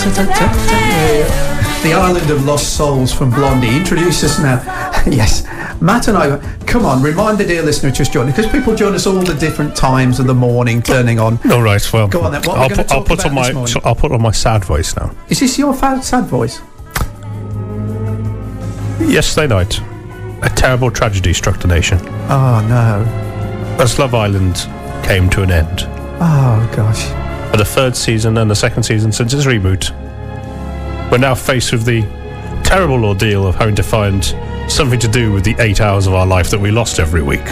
The Island of Lost Souls from Blondie. Introduce us now. Yes, Matt and I. Come on, remind the dear listener just joining, because people join us all the different times of the morning, turning on. All right, well, go on then. I'll put on my sad voice now. Is this your sad voice? Yesterday night, a terrible tragedy struck the nation. Oh no! As Love Island came to an end. Oh gosh! For the third season and the second season since its reboot, we're now faced with the terrible ordeal of having to find something to do with the 8 hours of our life that we lost every week.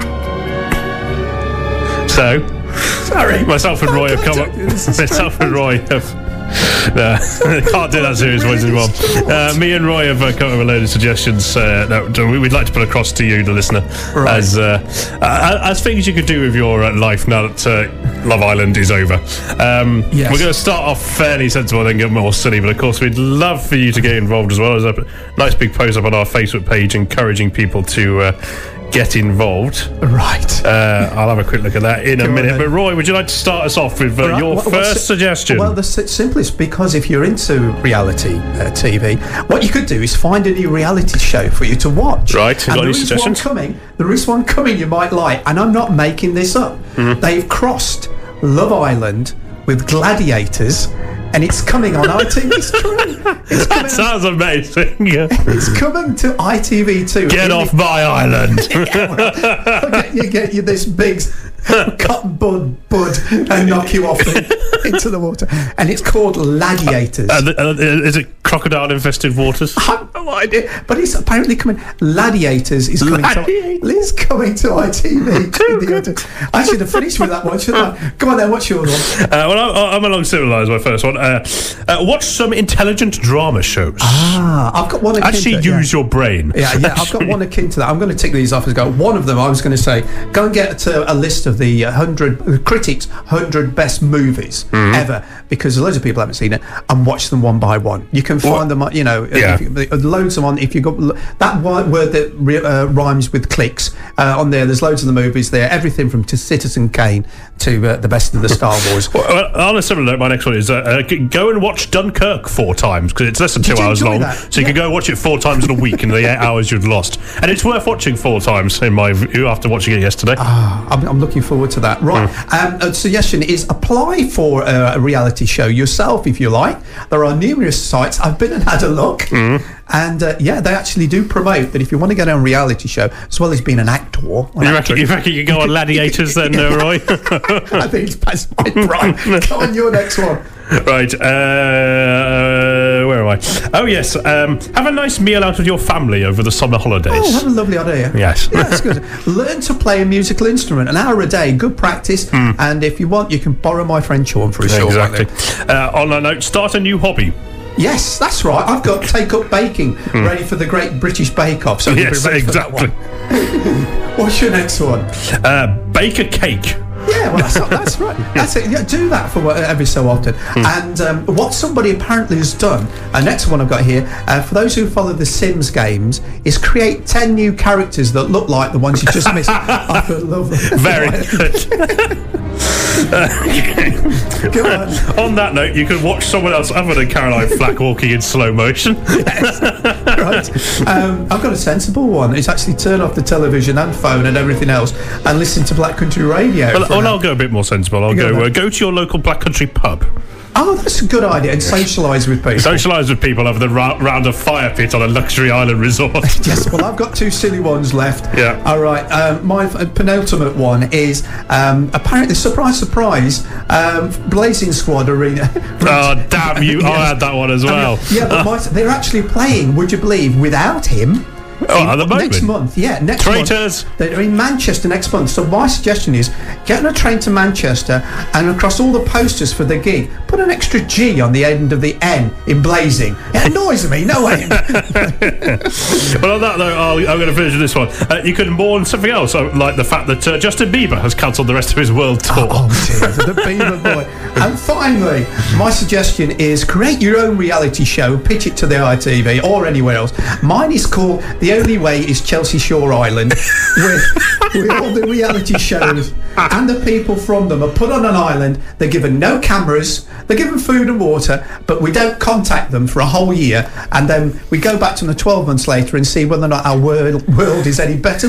So, sorry, myself and Roy have come up. Myself and Roy have. Can't do that serious voice anymore. Me and Roy have come up with a load of suggestions that we'd like to put across to you, the listener, right, as things you could do with your life now that Love Island is over. Yes. We're going to start off fairly sensible, then get more silly, but of course we'd love for you to get involved as well. There's a nice big post up on our Facebook page encouraging people to get involved. Right. I'll have a quick look at that in a minute. But Roy, would you like to start us off with your first suggestion? Well, the simplest, because if you're into reality TV, what you could do is find a new reality show for you to watch. Right. And got any suggestions? There is one coming you might like, and I'm not making this up. Mm-hmm. They've crossed Love Island with Gladiators, and it's coming on ITV. It's true. That sounds amazing. It's coming to ITV2. Get off my island. You get you this big cotton bud and knock you off into the water. And it's called Gladiators. Is it crocodile-infested waters? I have no idea. But it's apparently coming. Gladiators is coming to ITV. I should have finished with that one, shouldn't I? Come on then, what's your one? I'm along similar lines, my first one. Watch some intelligent drama shows. I've got one akin Actually use your brain. Yeah, I've got one akin to that. I'm going to tick these off as go. One of them, I was going to say, go and get a list of the 100 critics' 100 best movies ever, because loads of people haven't seen it, and watch them one by one. You can find them, loads of them on. If you got that word that rhymes with clicks on there, there's loads of the movies there. Everything from Citizen Kane to the best of the Star Wars. Well, on a similar note, my next one is go and watch Dunkirk 4 times, because it's less than 2 hours long. So you can go watch it 4 times in a week in the 8 hours you've lost, and it's worth watching 4 times in my view after watching it yesterday. I'm looking forward to that. Right. A suggestion is apply for a reality show yourself if you like. There are numerous sites. I've been and had a look, and they actually do promote that if you want to get on a reality show, as well as being an actor. You reckon you can go on Gladiators then, Roy? I think it's past my prime. Go on, your next one. Right, where am I? Oh yes, have a nice meal out with your family over the summer holidays. Oh, what a lovely idea. Yes. Yeah, that's good. Learn to play a musical instrument, an hour a day, good practice, and if you want, you can borrow my friend Sean for a short while. Exactly. On that note, start a new hobby. Yes, that's right. I've got Take Up Baking ready for the Great British Bake Off. So yes, exactly. What's your next one? Bake a cake. Yeah, well, that's right. That's it. Yeah, do that for every so often. And what somebody apparently has done, next one I've got here, for those who follow the Sims games, is create 10 new characters that look like the ones you just missed. I feel lovely. Very good. Go on. On that note, you can watch someone else other than Caroline Flack walking in slow motion. Yes. Right. I've got a sensible one. It's actually turn off the television and phone and everything else and listen to Black Country Radio. Well, I'll go a bit more sensible. I'll go to your local Black Country pub. Oh, that's a good idea. And socialise with people. Socialise with people over the round a fire pit on a luxury island resort. Yes, well, I've got 2 silly ones left. Yeah. All right. My penultimate one is apparently, surprise, Blazing Squad Arena. Oh, damn you. Yes. I had that one as well. But they're actually playing, would you believe, without him. At the moment? Next month, next Traitors. month. They're in Manchester next month. So my suggestion is get on a train to Manchester, and across all the posters for the gig, put an extra G on the end of the N in Blazing. It annoys me, no way. Well, on that though, I'm going to finish with this one. You can mourn something else, like the fact that Justin Bieber has cancelled the rest of his world tour. Oh dear, the Bieber boy. And finally, my suggestion is create your own reality show, pitch it to the ITV or anywhere else. Mine is called The Only Way is Chelsea Shore Island, with all the reality shows and the people from them are put on an island. They're given no cameras, they're given food and water, but we don't contact them for a whole year, and then we go back to them 12 months later and see whether or not our world is any better.